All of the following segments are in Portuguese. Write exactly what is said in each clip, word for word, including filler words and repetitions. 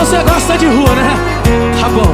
você gosta de rua, né? Tá bom.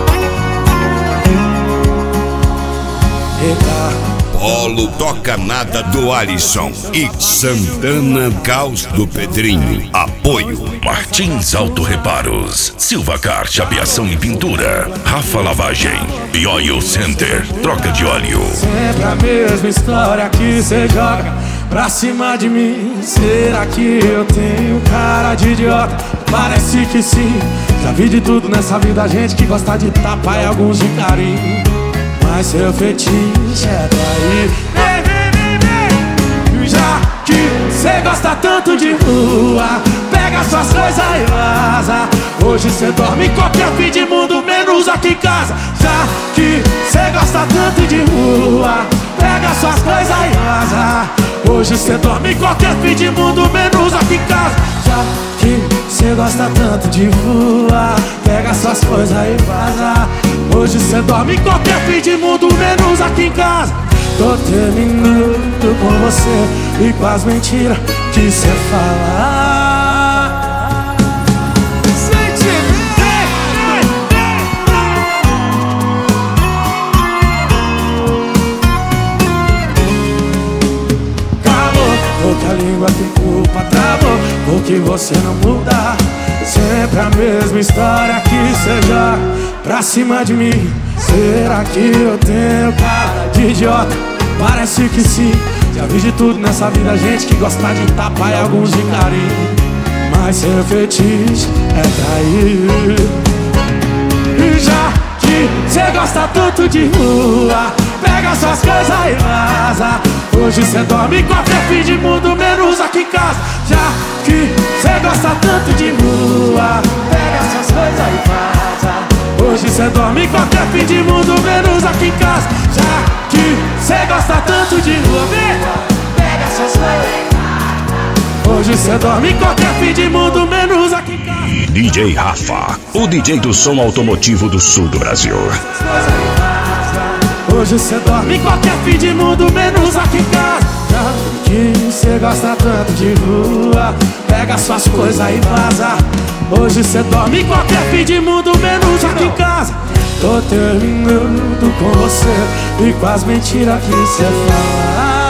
Eita. Polo Toca Nada do Alisson e Santana Caos do Pedrinho. Apoio Martins Auto Reparos, Silvacar Chapeação e Pintura, Rafa Lavagem e Oil Center, troca de óleo. Sempre a mesma história que cê joga pra cima de mim. Será que eu tenho cara de idiota? Parece que sim. Já vi de tudo nessa vida, gente que gosta de tapa e alguns de carinho. Mas seu fetiche é trair. Vem, vem, vem, vem. Já que cê gosta tanto de rua, pega suas coisas e vaza. Hoje cê dorme em qualquer fim de mundo, menos aqui em casa. Já que cê gosta tanto de rua, pega suas coisas e vaza. Hoje cê dorme em qualquer fim de mundo, menos aqui em casa. Já que cê gosta tanto de rua, pega suas coisas e vaza. Hoje cê dorme em qualquer fim de mundo, menos aqui em casa. Tô terminando com você e com as mentiras que cê fala. Calou, porque a língua tem culpa, travou, porque você não muda. Sempre a mesma história que cê joga pra cima de mim. Será que eu tenho cara de idiota? Parece que sim. Já vi de tudo nessa vida, gente que gosta de tapa e alguns de carinho. Mas seu fetiche é trair. E já que cê gosta tanto de rua, pega suas coisas e vaza. Hoje cê dorme em qualquer fim de mundo, menos aqui em casa. Já que cê gosta tanto de rua, pega suas coisas e vaza. Hoje cê dorme em qualquer fim de mundo, menos aqui em casa. Já que cê gosta tanto de rua, vem, pega suas coisas e vaza. Hoje cê dorme em qualquer fim de mundo, menos aqui em casa. D J Rafa, o D J do som automotivo do sul do Brasil. Hoje cê dorme em qualquer fim de mundo, menos aqui em casa. Já que cê gosta tanto de rua, pega suas coisas e vaza. Hoje cê dorme em qualquer fim de mundo, menos aqui em casa. Tô terminando com você e com as mentiras que cê fala.